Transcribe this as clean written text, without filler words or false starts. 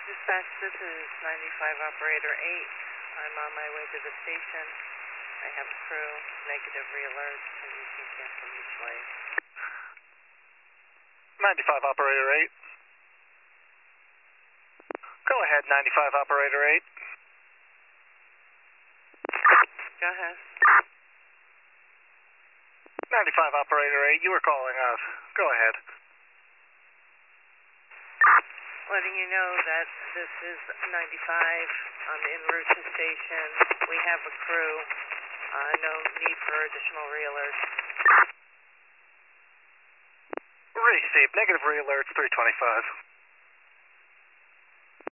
Dispatch, this is 95 Operator 8. I'm on my way to the station. I have crew, negative re-alert, and you can cancel each way. 95 Operator 8. Go ahead, 95 Operator 8. Go ahead. 95 Operator 8, you were calling us. Go ahead. Letting you know that this is 95. I'm en route to station. We have a crew. No need for additional re-alerts. Received. Negative re-alerts, 325.